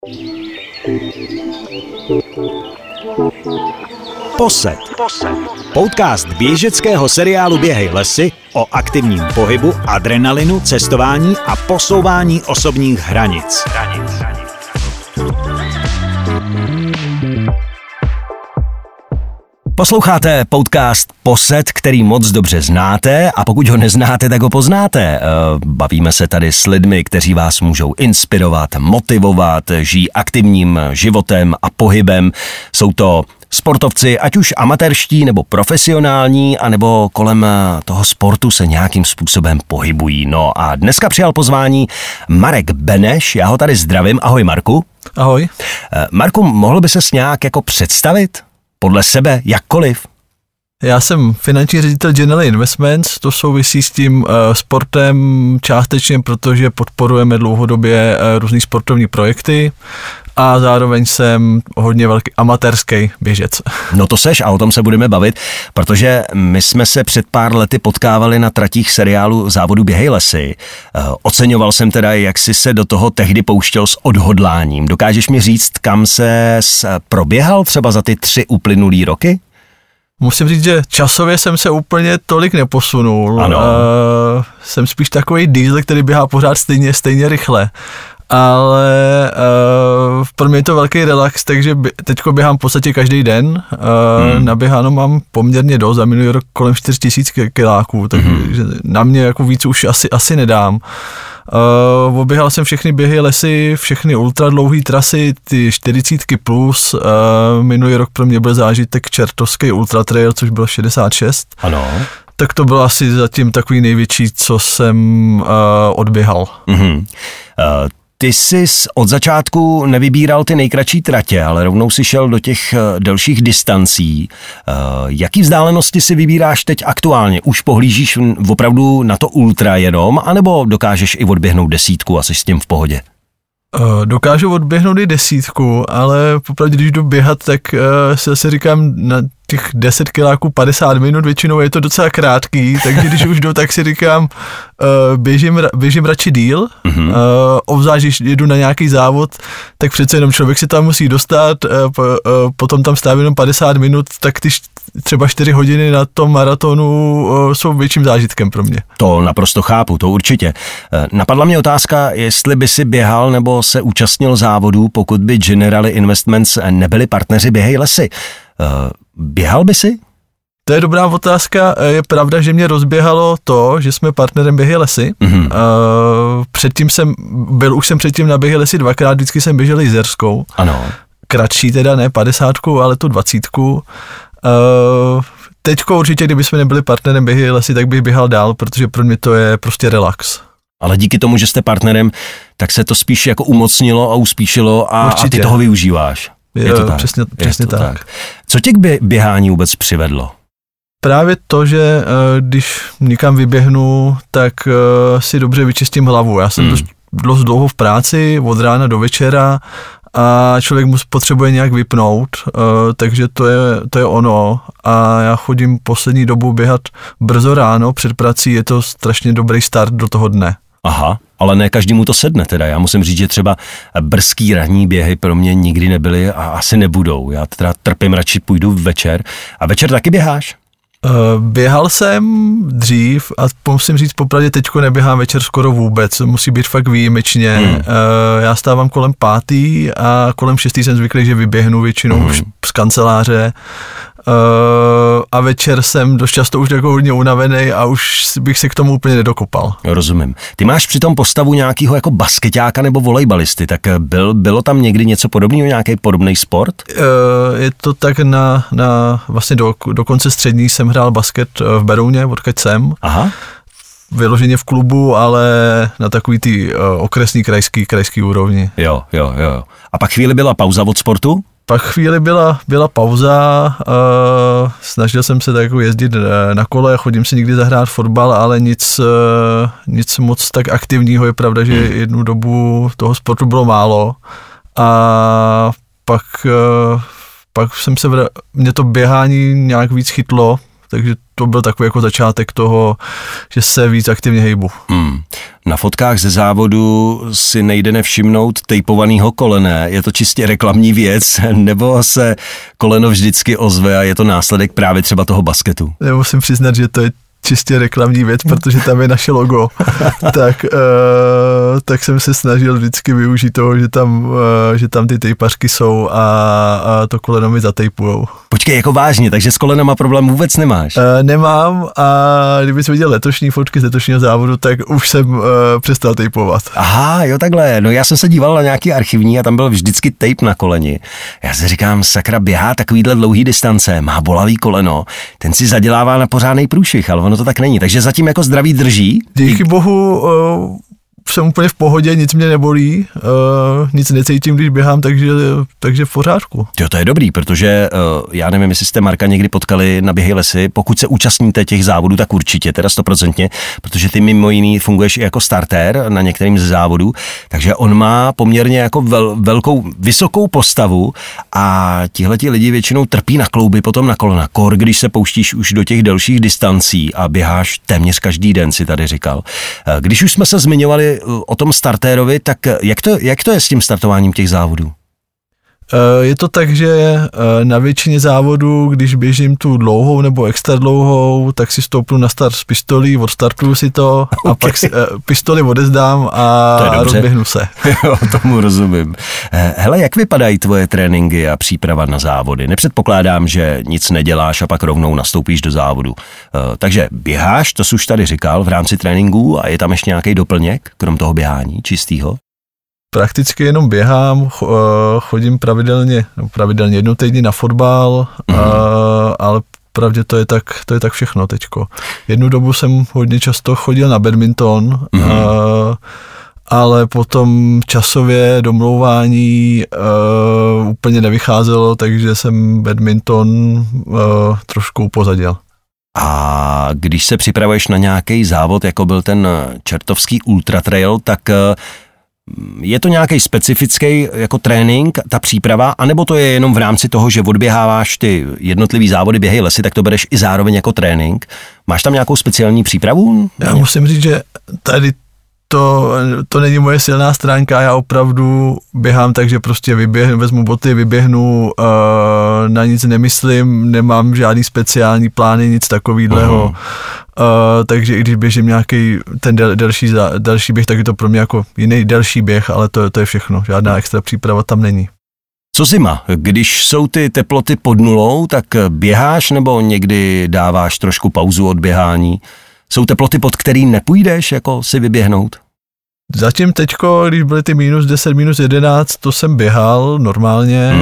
Posed. Podcast běžeckého seriálu Běhej lesy o aktivním pohybu, adrenalinu, cestování a posouvání osobních hranic. Posloucháte podcast Posed, který moc dobře znáte, a pokud ho neznáte, tak ho poznáte. Bavíme se tady s lidmi, kteří vás můžou inspirovat, motivovat, žijí aktivním životem a pohybem. Jsou to sportovci, ať už amatérští nebo profesionální, anebo kolem toho sportu se nějakým způsobem pohybují. No a dneska přijal pozvání Marek Beneš, já ho tady zdravím. Ahoj, Marku. Ahoj. Marku, mohl by ses nějak jako představit? Podle sebe, jakkoliv? Já jsem finanční ředitel General Investments, to souvisí s tím sportem částečně, protože podporujeme dlouhodobě různý sportovní projekty a zároveň jsem hodně velký amatérský běžec. No to seš a o tom se budeme bavit, protože my jsme se před pár lety potkávali na tratích seriálu závodu Běhej lesy. Oceňoval jsem teda, jak jsi se do toho tehdy pouštěl s odhodláním. Dokážeš mi říct, kam ses proběhal třeba za ty 3 uplynulý roky? Musím říct, že časově jsem se úplně tolik neposunul. Ano. Jsem spíš takový diesel, který běhá pořád stejně rychle. Ale pro mě je to velký relax, takže teďko běhám v podstatě každý den. Naběháno mám poměrně dost, za minulý rok kolem 4000 kiláků, takže na mě jako víc už asi nedám. Oběhal jsem všechny běhy lesy, všechny ultradlouhý trasy, ty 40 plus. Minulý rok pro mě byl zážitek Čertovský ultra trail, což bylo 66. Ano. Tak to bylo asi zatím takový největší, co jsem odběhal. Ty jsi od začátku nevybíral ty nejkratší tratě, ale rovnou si šel do těch delších distancí. Jaký vzdálenosti si vybíráš teď aktuálně? Už pohlížíš opravdu na to ultra jenom, anebo dokážeš i odběhnout 10 a jsi s tím v pohodě? Dokážu odběhnout i 10, ale popravdě, když jdu běhat, tak si zase říkám, na těch 10 kiláků 50 minut, většinou je to docela krátký, takže když už jdu, tak si říkám, běžím radši díl, obzvlášť, když jedu na nějaký závod, tak přece jenom člověk si tam musí dostat, potom tam strávím jenom 50 minut, tak ty třeba 4 hodiny na tom maratonu jsou větším zážitkem pro mě. To naprosto chápu, to určitě. Napadla mě otázka, jestli by si běhal nebo se účastnil závodů, pokud by General Investments nebyli partneři Běhej lesy. Běhal by si? To je dobrá otázka. Je pravda, že mě rozběhalo to, že jsme partnerem Běhej lesy. Předtím už jsem předtím na Běhej lesy 2krát, vždycky jsem běžel jizerskou. Ano. Kratší teda, ne 50, ale tu 20. Teďko určitě, kdybychom nebyli partnerem Běhej lesy, tak bych běhal dál, protože pro mě to je prostě relax. Ale díky tomu, že jste partnerem, tak se to spíš jako umocnilo a uspíšilo a ty toho využíváš. Je to tak. Přesně tak. Co tě k běhání vůbec přivedlo? Právě to, že když někam vyběhnu, tak si dobře vyčistím hlavu. Já jsem dost dlouho v práci, od rána do večera, a člověk potřebuje nějak vypnout, takže to je ono. A já chodím poslední dobu běhat brzo ráno před prací, je to strašně dobrý start do toho dne. Aha, ale ne každému to sedne teda. Já musím říct, že třeba brzký ranní běhy pro mě nikdy nebyly a asi nebudou. Já teda trpím, radši půjdu večer. A večer taky běháš? Běhal jsem dřív a musím říct popravdě, teďko neběhám večer skoro vůbec, musí být fakt výjimečně. Já stávám kolem 5 a kolem 6 jsem zvyklý, že vyběhnu většinou už z kanceláře. A večer jsem dost často už jako hodně unavený a už bych se k tomu úplně nedokopal. Rozumím. Ty máš přitom postavu nějakého jako baskeťáka nebo volejbalisty, tak bylo tam někdy něco podobného, nějaký podobný sport? Je to tak vlastně do konce střední jsem hrál basket v Berouně, odkud jsem. Aha. Vyloženě v klubu, ale na takový ty okresní krajský úrovni. Jo. A pak chvíli byla pauza od sportu? Pak chvíli byla pauza, snažil jsem se tak jako jezdit na kole, chodím si někdy zahrát fotbal, ale nic moc tak aktivního. Je pravda, že jednu dobu toho sportu bylo málo a pak mě to běhání nějak víc chytlo, takže to byl takový jako začátek toho, že se víc aktivně hejbu. Na fotkách ze závodu si nejde nevšimnout tejpovanýho kolene. Je to čistě reklamní věc, nebo se koleno vždycky ozve a je to následek právě třeba toho basketu? Já musím přiznat, že to je čistě reklamní věc, protože tam je naše logo, tak jsem se snažil vždycky využít toho, že tam ty tejpařky jsou a to koleno mi zatejpujou. Počkej, jako vážně, takže s kolenama problém vůbec nemáš? Nemám a kdybys viděl letošní fotky z letošního závodu, tak už jsem přestal tejpovat. Aha, jo takhle, no já jsem se díval na nějaký archivní a tam byl vždycky tejp na koleni. Já si říkám, sakra, běhá takovýhle dlouhý distance, má bolavý koleno, ten si zadělává na pořádnej průšvih, ale ono to tak není, takže zatím jako zdraví drží? Díky bohu jsem úplně v pohodě, nic mě nebolí, nic necítím, když běhám, takže v pořádku. Jo, to je dobrý, protože já nevím, jestli jste Marka někdy potkali na Běhy lesy, pokud se účastníte těch závodů, tak určitě, teda 100%, protože ty mimo jiný funguješ i jako startér na některým z závodů, takže on má poměrně jako vysokou postavu a tihleti lidi většinou trpí na klouby, potom na kolena. Kor, když se pouštíš už do těch delších distancí a běháš téměř každý den, si tady říkal. Když už jsme se zmiňovali o tom startérovi, tak jak to je s tím startováním těch závodů? Je to tak, že na většině závodů, když běžím tu dlouhou nebo extra dlouhou, tak si stoupnu na start s pistolí, odstartuju si to a pak pistoli odezdám a rozběhnu se. Jo, tomu rozumím. Hele, jak vypadají tvoje tréninky a příprava na závody? Nepředpokládám, že nic neděláš a pak rovnou nastoupíš do závodu. Takže běháš, to jsi už tady říkal, v rámci tréninků a je tam ještě nějaký doplněk, krom toho běhání čistýho? Prakticky jenom běhám, chodím pravidelně jednou týdně na fotbal, ale pravdě to je tak všechno teďko. Jednu dobu jsem hodně často chodil na badminton, ale potom časově domlouvání úplně nevycházelo, takže jsem badminton trošku upozadil. A když se připravuješ na nějaký závod, jako byl ten čertovský ultra trail, tak je to nějaký specifický jako trénink, ta příprava, anebo to je jenom v rámci toho, že odběháváš ty jednotlivý závody Běhy lesy, tak to bereš i zároveň jako trénink? Máš tam nějakou speciální přípravu? Já musím říct, že tady to není moje silná stránka, já opravdu běhám tak, že prostě vezmu boty, vyběhnu, na nic nemyslím, nemám žádný speciální plány, nic takového. Takže i když běžím nějaký ten delší běh, tak je to pro mě jako jiný delší běh, ale to je všechno, žádná extra příprava tam není. Co zima? Když jsou ty teploty pod nulou, tak běháš nebo někdy dáváš trošku pauzu od běhání? Jsou teploty, pod který nepůjdeš jako si vyběhnout? Zatím teďko, když byly ty minus 10, minus 11, to jsem běhal normálně.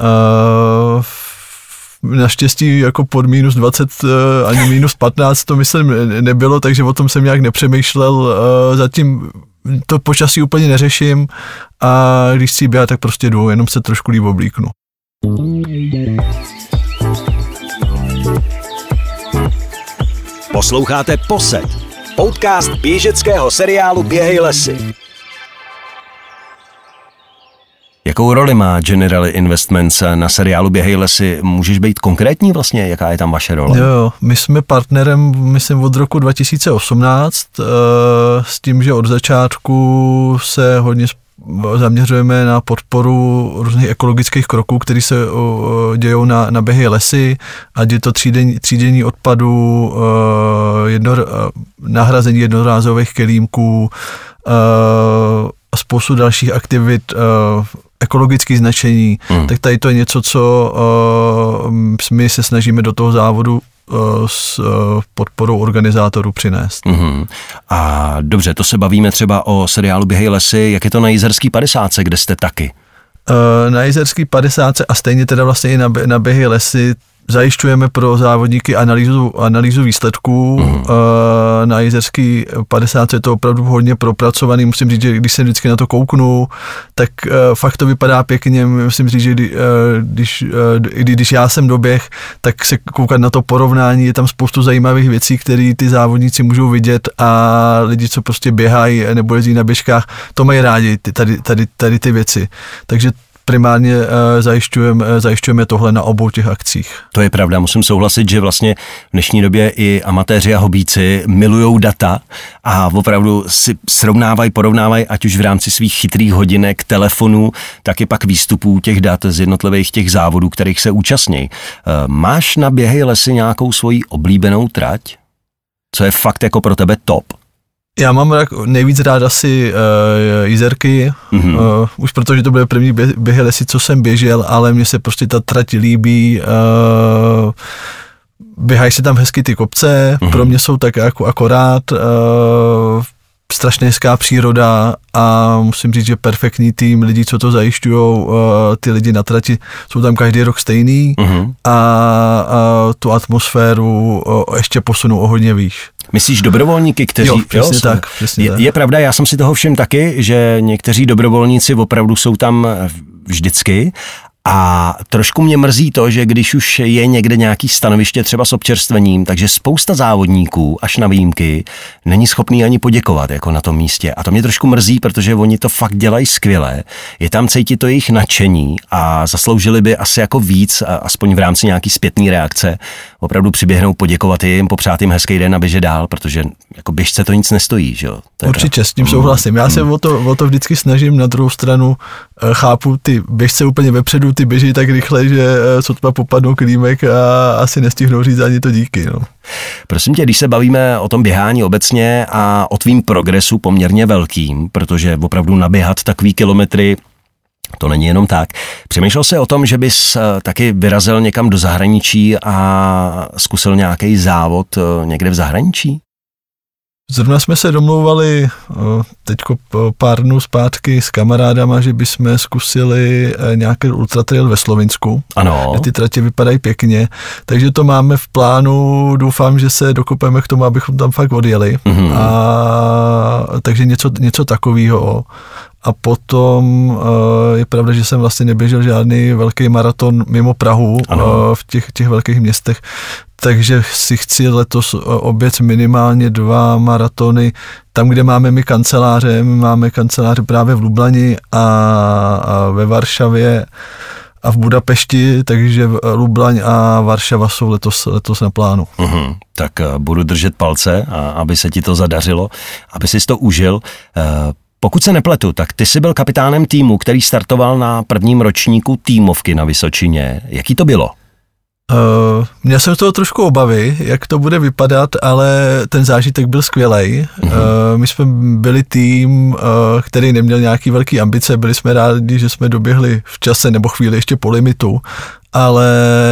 Naštěstí jako pod minus 20 ani minus 15 to myslím nebylo, takže o tom jsem nějak nepřemýšlel. Zatím to počasí úplně neřeším a když si běhat, tak prostě jdu, jenom se trošku líp oblíknu. Posloucháte Poset, podcast běžeckého seriálu Běhej lesy. Jakou roli má Generali Investments na seriálu Běhej lesy? Můžeš být konkrétní vlastně, jaká je tam vaše role? Jo, my jsme partnerem, myslím, od roku 2018 s tím, že od začátku se hodně zaměřujeme na podporu různých ekologických kroků, které se dějou na Běhy lesy, ať je to třídění odpadů, nahrazení jednorázových kelímků, spoustu dalších aktivit, ekologické značení, tak tady to je něco, co my se snažíme do toho závodu s podporou organizátorů přinést. A dobře, to se bavíme třeba o seriálu Běhej lesy, jak je to na Jizerský 50, kde jste taky? Na Jizerský 50 a stejně teda vlastně i na Běhy lesy zajišťujeme pro závodníky analýzu výsledků. Na Jizerský 50 je to opravdu hodně propracovaný. Musím říct, že když se vždycky na to kouknu, tak fakt to vypadá pěkně. Musím říct, že když já jsem doběh, tak se koukat na to porovnání, je tam spoustu zajímavých věcí, které ty závodníci můžou vidět a lidi, co prostě běhají nebo jezdí na běžkách, to mají rádi, tady ty věci. Takže primárně zajišťujeme tohle na obou těch akcích. To je pravda, musím souhlasit, že vlastně v dnešní době i amatéři a hobíci milujou data a opravdu si srovnávají, porovnávají, ať už v rámci svých chytrých hodinek, telefonů, tak i pak výstupů těch dat z jednotlivých těch závodů, kterých se účastní. Máš na běhy lesy nějakou svoji oblíbenou trať? Co je fakt jako pro tebe top? Já mám nejvíc rád asi Jizerky, už protože to byly první běhy lesy, co jsem běžel, ale mně se prostě ta trať líbí, běhají se tam hezky ty kopce, pro mě jsou tak jako akorát, strašně hezká příroda a musím říct, že perfektní tým lidí, co to zajišťujou, ty lidi na trati jsou tam každý rok stejný a tu atmosféru ještě posunou o hodně výš. Myslíš dobrovolníky, kteří... Jo, přesně tak. Je pravda, já jsem si toho všiml taky, že někteří dobrovolníci opravdu jsou tam vždycky a trošku mě mrzí to, že když už je někde nějaký stanoviště třeba s občerstvením, takže spousta závodníků, až na výjimky, není schopný ani poděkovat jako na tom místě. A to mě trošku mrzí, protože oni to fakt dělají skvěle. Je tam cítit to jejich nadšení a zasloužili by asi jako víc, aspoň v rámci nějaký zpětný reakce, opravdu přiběhnout, poděkovat jim, popřát jim hezký den a běžet dál, protože jako běžce to nic nestojí, že jo? Určitě, s tím souhlasím. Já se o to vždycky snažím, na druhou stranu chápu, ty běžce úplně vepředu, ty běží tak rychle, že sotva popadnou klímek a asi nestihnou říct ani to díky. No. Prosím tě, když se bavíme o tom běhání obecně a o tvým progresu poměrně velkým, protože opravdu naběhat takový kilometry, to není jenom tak. Přemýšlel jsi o tom, že bys taky vyrazil někam do zahraničí a zkusil nějaký závod někde v zahraničí? Zrovna jsme se domlouvali teďko pár dnů zpátky s kamarádama, že bychom zkusili nějaký ultratrail ve Slovinsku. Ano. Ty tratě vypadají pěkně, takže to máme v plánu, doufám, že se dokopeme k tomu, abychom tam fakt odjeli. Takže něco takového. A potom je pravda, že jsem vlastně neběžel žádný velký maraton mimo Prahu v těch velkých městech, takže si chci letos obět minimálně 2 maratony tam, kde máme my kanceláře. My máme kanceláře právě v Lublani a ve Varšavě a v Budapešti, takže Lublaň a Varšava jsou letos na plánu. Tak budu držet palce, aby se ti to zadařilo, aby jsi to užil. Pokud se nepletu, tak ty jsi byl kapitánem týmu, který startoval na prvním ročníku týmovky na Vysočině. Jaký to bylo? Měl jsem z toho trošku obavy, jak to bude vypadat, ale ten zážitek byl skvělej. My jsme byli tým, který neměl nějaký velký ambice, byli jsme rádi, že jsme doběhli v čase nebo chvíli ještě po limitu, ale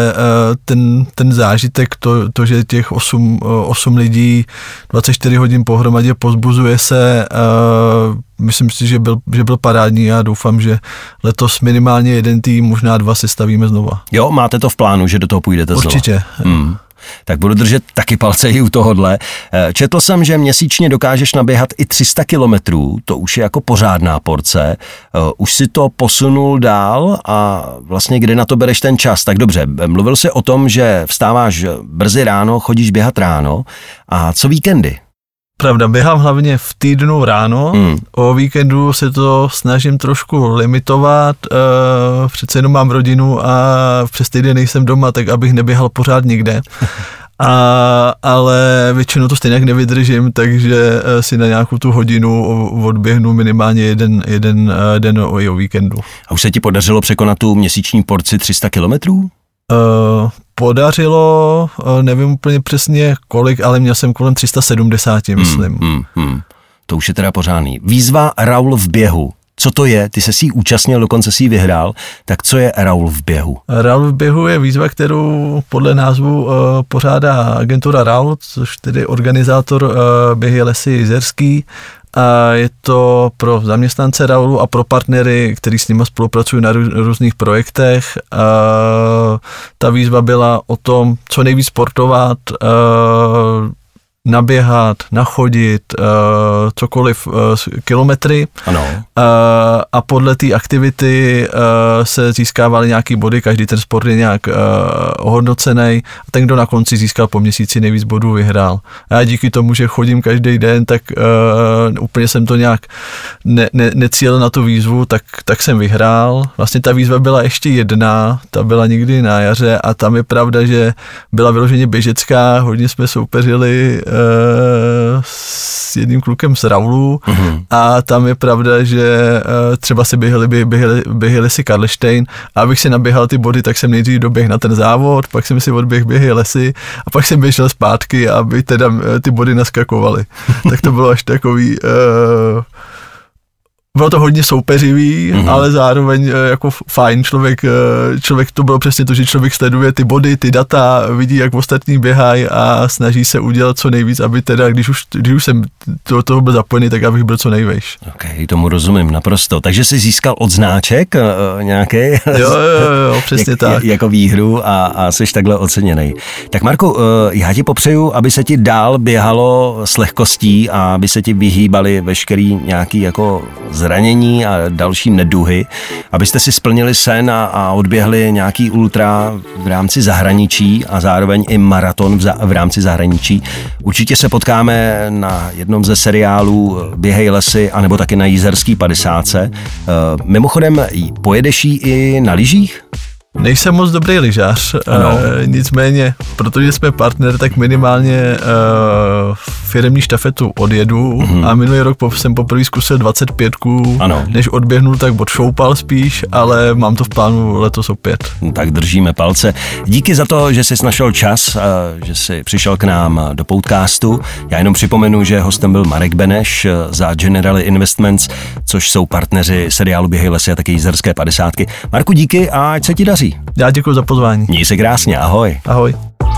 ten zážitek, to že těch 8 lidí 24 hodin pohromadě pozbuzuje se, myslím si, že byl parádní a doufám, že letos minimálně jeden tým, možná 2 sestavíme znova. Jo, máte to v plánu, že do toho půjdete znova? Určitě. Tak budu držet taky palce i u tohodle. Četl jsem, že měsíčně dokážeš naběhat i 300 kilometrů, to už je jako pořádná porce. Už si to posunul dál a vlastně kdy na to bereš ten čas? Tak dobře, mluvil jsi o tom, že vstáváš brzy ráno, chodíš běhat ráno a co víkendy? Pravda, běhám hlavně v týdnu ráno, o víkendu se to snažím trošku limitovat, přece jenom mám rodinu a přes týden nejsem doma, tak abych neběhal pořád nikde. Ale většinou to stejně nevydržím, takže si na nějakou tu hodinu odběhnu minimálně jeden den o víkendu. A už se ti podařilo překonat tu měsíční porci 300 kilometrů? Podařilo, nevím úplně přesně kolik, ale měl jsem kolem 370, myslím. To už je teda pořádný. Výzva Raul v běhu. Co to je? Ty se si ji účastnil, dokonce si ji vyhrál. Tak co je Raul v běhu? Raul v běhu je výzva, kterou podle názvu pořádá agentura Raul, což tedy organizátor běhy Lesy Jizerský. A je to pro zaměstnance Raulu a pro partnery, kteří s nimi spolupracují na různých projektech. Ta výzva byla o tom, co nejvíc sportovat, naběhat, nachodit, cokoliv, kilometry. Ano. A podle té aktivity se získávaly nějaký body, každý ten sport je nějak ohodnocený. A ten, kdo na konci získal po měsíci nejvíc bodů, vyhrál. A já díky tomu, že chodím každý den, tak úplně jsem to nějak necílil na tu výzvu, tak jsem vyhrál. Vlastně ta výzva byla ještě jedna, ta byla někdy na jaře a tam je pravda, že byla vyloženě běžecká, hodně jsme soupeřili s jedním klukem z Raulu a tam je pravda, že třeba si běhali si Karlštejn a abych si naběhal ty body, tak jsem nejdřív doběhl na ten závod, pak jsem si běhy lesy a pak jsem běžel zpátky, aby teda ty body naskakovaly. Tak to bylo až takový... Bylo to hodně soupeřivý, ale zároveň jako fajn člověk to bylo přesně to, že člověk sleduje ty body, ty data, vidí, jak ostatní běhají a snaží se udělat co nejvíc, aby teda, když už jsem do toho byl zapojený, tak abych byl co nejvejš. Ok, tomu rozumím naprosto. Takže jsi získal odznáček nějaký? Jo, přesně tak. Jako výhru a jsi takhle oceněnej. Tak Marku, já ti popřeju, aby se ti dál běhalo s lehkostí a aby se ti vyhýbaly veškerý nějaký jako zranění a další neduhy, abyste si splnili sen a odběhli nějaký ultra v rámci zahraničí a zároveň i maraton v rámci zahraničí. Určitě se potkáme na jednom ze seriálů Běhej lesy, anebo taky na Jízerský 50. Mimochodem, pojedeš jí i na lyžích? Nejsem moc dobrý lyžař, nicméně, protože jsme partner, tak minimálně firemní štafetu odjedu a minulý rok jsem poprvé zkusil 25, než odběhnul, tak odšoupal spíš, ale mám to v plánu letos opět. Tak držíme palce. Díky za to, že jsi našel čas, že jsi přišel k nám do podcastu. Já jenom připomenu, že hostem byl Marek Beneš za Generali Investments, což jsou partneři seriálu Běhej lesy a taky Jízerské 50. Marku, díky a ať se ti daří. Já děkuji za pozvání. Měj se krásně, ahoj. Ahoj.